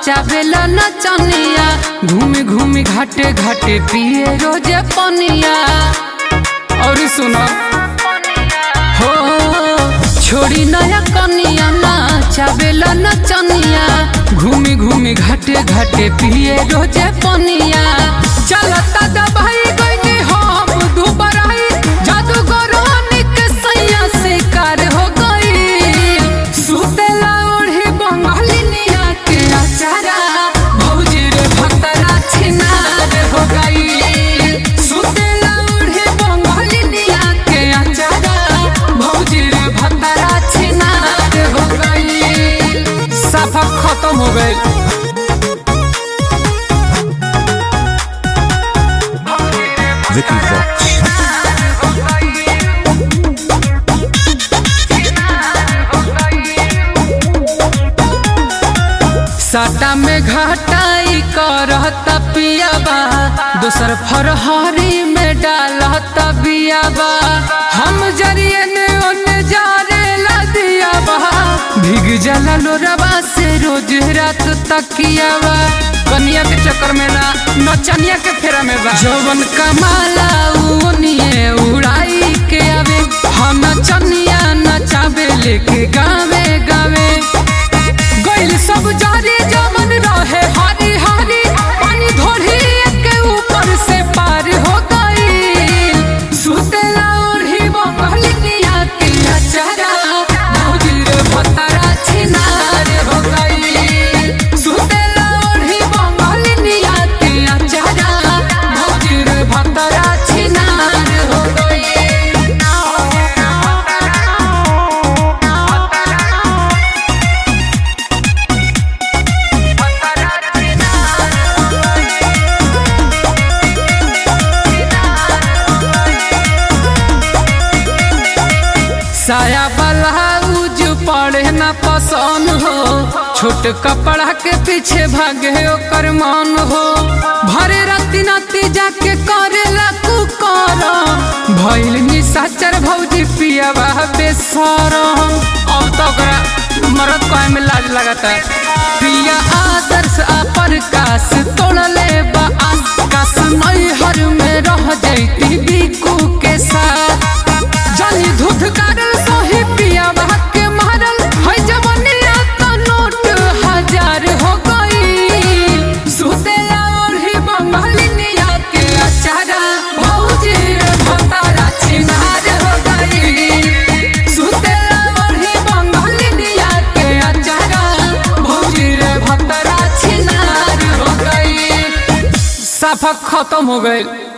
नचावेला नचनिया घूमी घूमी घाटे घाटे पिए रोजे पनिया। और सुनो हो छोड़ी नया कनिया नचावेला नचनिया घूमी घूमी घाटे घाटे पिए रोजे पनिया। चलता दबाई गई हम दुबराई जादूगर के सैया शिकार हो गई। सुतेला ओढ़े बंगालिनिया के अचारा भौजी रे भतरा छिनार हो गई। सुतेला ओढ़े बंगालिनिया के अचारा भौजी रे भतरा छिनार हो गई। साफा खत्म हो गई। Vicky Vox. साटा में घाटाई करता पियाबा दोसर फरहरी में डालता बियाबा। हम जरिए ने ओने जारेला दियाबा भीग जाला लोरबा से रोज रात तकियाबा। कनिया के चक्कर में ना नचनिया के फेरा में बा जवन कमाला ओनिए उड़ाई के आवे। हम नचनिया नचावे लेके गावे गावे गइल सब जारी जमन रहे हारी हारी पानी धोरी के ऊपर से पार हो गई। सुतेला ओढ़ी बंगालिनिया के अचारा भौजी रे भतरा छिनार हो गई। सुतेला ओढ़ी बंगालिनिया के अचारा भौजी रे भतरा छिनार हो गई। साया ब्लाउज पड़े ना पसंद हो छोट कपड़ा के पीछे भागे ओकर मन हो। भरे राती नाती जाके करेला कुकर भइल निशाचर भौजी पियाबा बेसरम। अब तो ओकरा मरद कहे में लाज लगता। पिया आदर्श अपर कास तोड़ले बा आकाश नैहर में रह जैती बिकू के साथ। जानी धुध करल सोही पिया के मारल है जवनिया तो नोट 1000 हो गई। सुतेला ओढ़ी बंगालिनिया के अचारा भौजी रे भतरा छिनार हो गई। सुतेला ओढ़ी बंगालिनिया के अचारा भौजी रे भतरा छिनार हो गई। साफा खत्म हो गई।